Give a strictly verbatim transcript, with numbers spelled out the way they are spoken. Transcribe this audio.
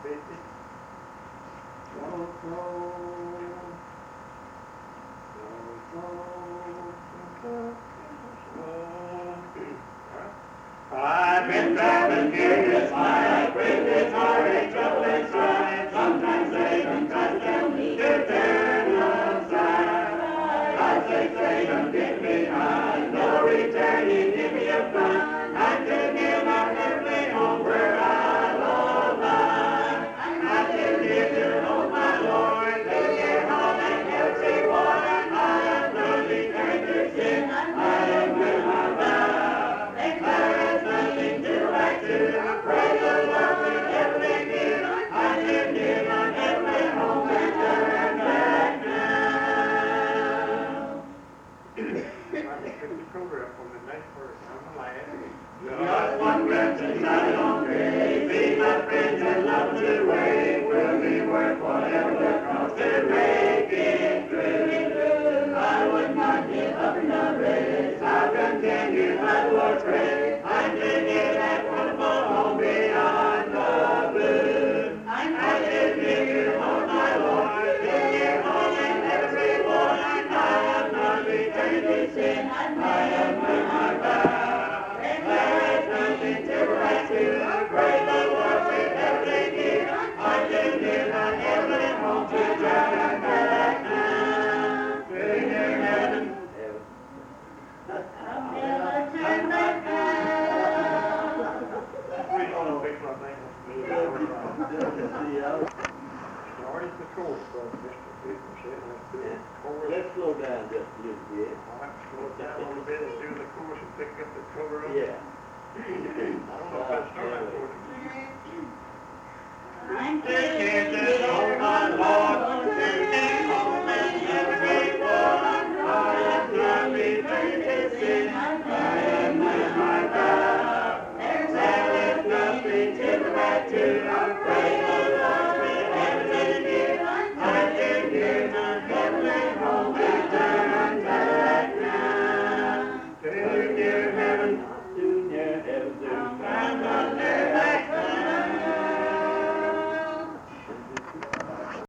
fifty. Roll call. Roll call. I've been traveling curious, my life with its heartache, trouble and strife. Sometimes Satan tries to tell me to turn aside. I say, Satan, get behind, no returning, give me a sign. I'm to near my earthly home where I love mine. I'm to near to home, my Lord, to your home and everyone. I am not returned to sin, I am with my vow. There is nothing to add to, pray the Lord with everything new. I live near my every home and turn back now. I just picked the cover up on the next verse on the last. Just one glimpse inside on grave, be my friends and love to wave. Will be worth whatever the cost to make it through. I would not give up the race, I'll continue my Lord's grace. I'm near that wonderful home beyond the blue. I live near your home, my Lord, in your home and everyone. I am not returned to sin, I am with my vow. There is nothing to add to, praise the Lord with everything new. I live near my heavenly home to turn back now. Sing in heaven. I'll never turn back now. We're going to fix my thing. Start at the chorus, brother, Mister Fitton said. Let's do it. Chorus. Let's slow down just a little bit. All right, slow it down a little bit and do the chorus and pick up the cover up. Yeah. I don't know if that's started for it. I'm Dickinson, oh my Lord, singing home and everyone. I am not returned to sin, I am with my vow. There is nothing to add to.